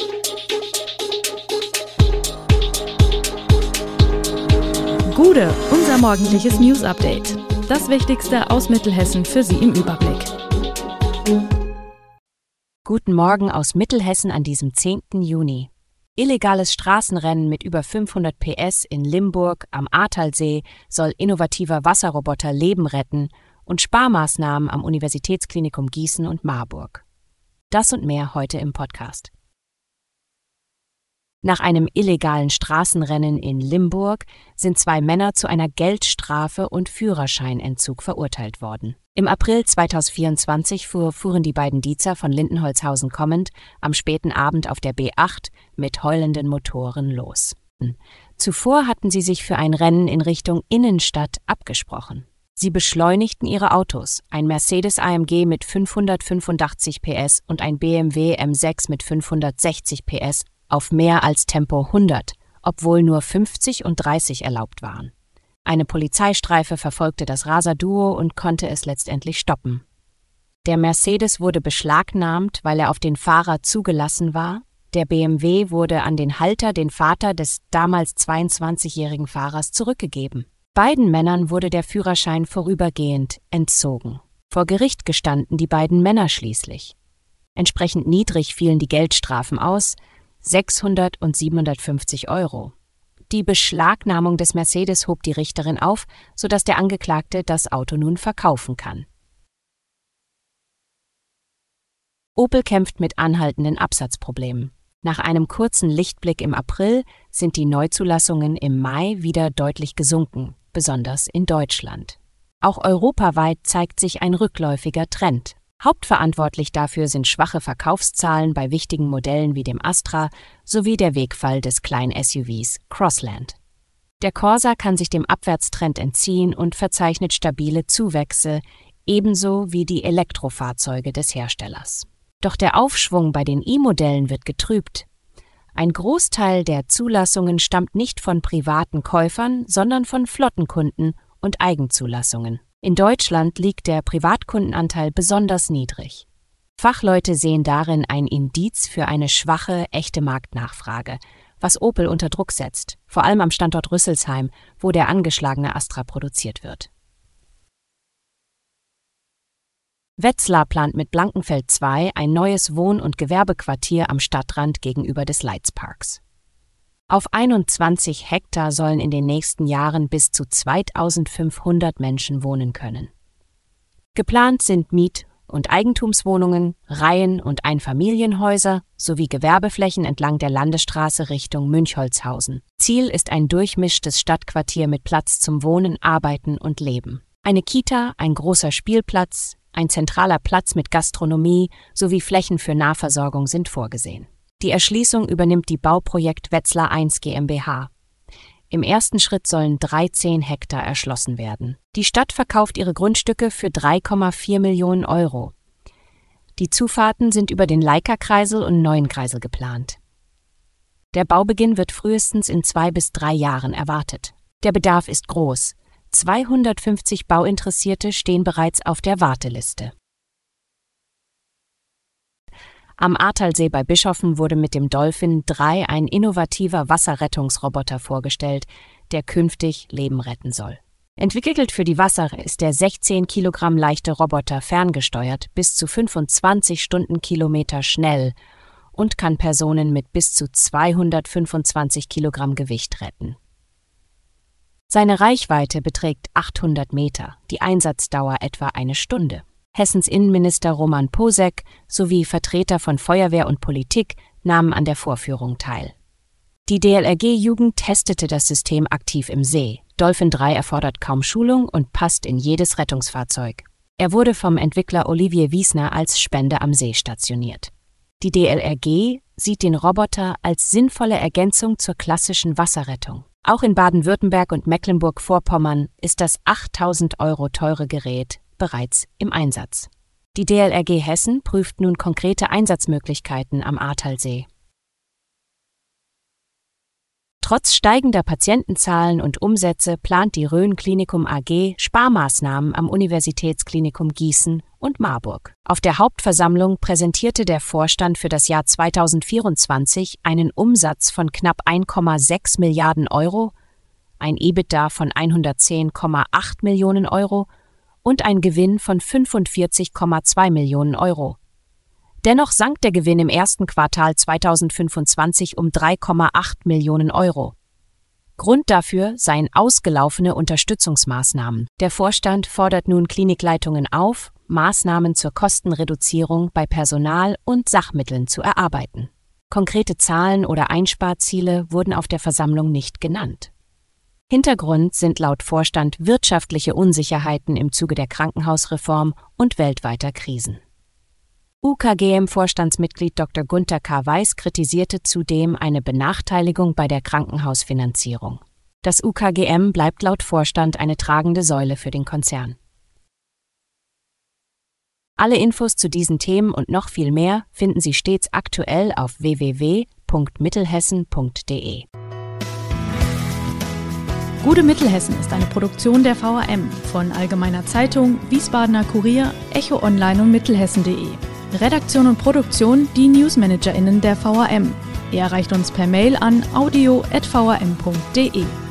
Gude, unser morgendliches News-Update. Das Wichtigste aus Mittelhessen für Sie im Überblick. Guten Morgen aus Mittelhessen an diesem 10. Juni. Illegales Straßenrennen mit über 500 PS in Limburg am Ahrtalsee soll innovativer Wasserroboter Leben retten und Sparmaßnahmen am Universitätsklinikum Gießen und Marburg. Das und mehr heute im Podcast. Nach einem illegalen Straßenrennen in Limburg sind 2 Männer zu einer Geldstrafe und Führerscheinentzug verurteilt worden. Im April 2024 fuhren die beiden Diezer von Lindenholzhausen kommend am späten Abend auf der B8 mit heulenden Motoren los. Zuvor hatten sie sich für ein Rennen in Richtung Innenstadt abgesprochen. Sie beschleunigten ihre Autos, ein Mercedes AMG mit 585 PS und ein BMW M6 mit 560 PS, auf mehr als Tempo 100, obwohl nur 50 und 30 erlaubt waren. Eine Polizeistreife verfolgte das Raser-Duo und konnte es letztendlich stoppen. Der Mercedes wurde beschlagnahmt, weil er auf den Fahrer zugelassen war. Der BMW wurde an den Halter, den Vater des damals 22-jährigen Fahrers, zurückgegeben. Beiden Männern wurde der Führerschein vorübergehend entzogen. Vor Gericht gestanden die beiden Männer schließlich. Entsprechend niedrig fielen die Geldstrafen aus, 600 und 750 €. Die Beschlagnahmung des Mercedes hob die Richterin auf, sodass der Angeklagte das Auto nun verkaufen kann. Opel kämpft mit anhaltenden Absatzproblemen. Nach einem kurzen Lichtblick im April sind die Neuzulassungen im Mai wieder deutlich gesunken, besonders in Deutschland. Auch europaweit zeigt sich ein rückläufiger Trend. Hauptverantwortlich dafür sind schwache Verkaufszahlen bei wichtigen Modellen wie dem Astra sowie der Wegfall des Klein-SUVs Crossland. Der Corsa kann sich dem Abwärtstrend entziehen und verzeichnet stabile Zuwächse, ebenso wie die Elektrofahrzeuge des Herstellers. Doch der Aufschwung bei den E-Modellen wird getrübt. Ein Großteil der Zulassungen stammt nicht von privaten Käufern, sondern von Flottenkunden und Eigenzulassungen. In Deutschland liegt der Privatkundenanteil besonders niedrig. Fachleute sehen darin ein Indiz für eine schwache, echte Marktnachfrage, was Opel unter Druck setzt, vor allem am Standort Rüsselsheim, wo der angeschlagene Astra produziert wird. Wetzlar plant mit Blankenfeld 2 ein neues Wohn- und Gewerbequartier am Stadtrand gegenüber des Leitzparks. Auf 21 Hektar sollen in den nächsten Jahren bis zu 2500 Menschen wohnen können. Geplant sind Miet- und Eigentumswohnungen, Reihen- und Einfamilienhäuser sowie Gewerbeflächen entlang der Landesstraße Richtung Münchholzhausen. Ziel ist ein durchmischtes Stadtquartier mit Platz zum Wohnen, Arbeiten und Leben. Eine Kita, ein großer Spielplatz, ein zentraler Platz mit Gastronomie sowie Flächen für Nahversorgung sind vorgesehen. Die Erschließung übernimmt die Bauprojekt Wetzlar 1 GmbH. Im ersten Schritt sollen 13 Hektar erschlossen werden. Die Stadt verkauft ihre Grundstücke für 3,4 Millionen €. Die Zufahrten sind über den Leica-Kreisel und Neuenkreisel geplant. Der Baubeginn wird frühestens in 2 bis 3 Jahren erwartet. Der Bedarf ist groß. 250 Bauinteressierte stehen bereits auf der Warteliste. Am Ahrtalsee bei Bischoften wurde mit dem Dolphin 3 ein innovativer Wasserrettungsroboter vorgestellt, der künftig Leben retten soll. Entwickelt für die Wasser ist der 16 Kilogramm leichte Roboter ferngesteuert, bis zu 25 Stundenkilometer schnell und kann Personen mit bis zu 225 Kilogramm Gewicht retten. Seine Reichweite beträgt 800 Meter, die Einsatzdauer etwa eine Stunde. Hessens Innenminister Roman Posek sowie Vertreter von Feuerwehr und Politik nahmen an der Vorführung teil. Die DLRG-Jugend testete das System aktiv im See. Dolphin 3 erfordert kaum Schulung und passt in jedes Rettungsfahrzeug. Er wurde vom Entwickler Olivier Wiesner als Spende am See stationiert. Die DLRG sieht den Roboter als sinnvolle Ergänzung zur klassischen Wasserrettung. Auch in Baden-Württemberg und Mecklenburg-Vorpommern ist das 8.000 € teure Gerät bereits im Einsatz. Die DLRG Hessen prüft nun konkrete Einsatzmöglichkeiten am Ahrtalsee. Trotz steigender Patientenzahlen und Umsätze plant die Rhön Klinikum AG Sparmaßnahmen am Universitätsklinikum Gießen und Marburg. Auf der Hauptversammlung präsentierte der Vorstand für das Jahr 2024 einen Umsatz von knapp 1,6 Milliarden Euro, ein EBITDA von 110,8 Millionen Euro und ein Gewinn von 45,2 Millionen Euro. Dennoch sank der Gewinn im ersten Quartal 2025 um 3,8 Millionen Euro. Grund dafür seien ausgelaufene Unterstützungsmaßnahmen. Der Vorstand fordert nun Klinikleitungen auf, Maßnahmen zur Kostenreduzierung bei Personal und Sachmitteln zu erarbeiten. Konkrete Zahlen oder Einsparziele wurden auf der Versammlung nicht genannt. Hintergrund sind laut Vorstand wirtschaftliche Unsicherheiten im Zuge der Krankenhausreform und weltweiter Krisen. UKGM-Vorstandsmitglied Dr. Gunther K. Weiß kritisierte zudem eine Benachteiligung bei der Krankenhausfinanzierung. Das UKGM bleibt laut Vorstand eine tragende Säule für den Konzern. Alle Infos zu diesen Themen und noch viel mehr finden Sie stets aktuell auf www.mittelhessen.de. Gute Mittelhessen ist eine Produktion der VRM von Allgemeiner Zeitung, Wiesbadener Kurier, Echo Online und Mittelhessen.de. Redaktion und Produktion die NewsmanagerInnen der VRM. Ihr erreicht uns per Mail an audio@vrm.de.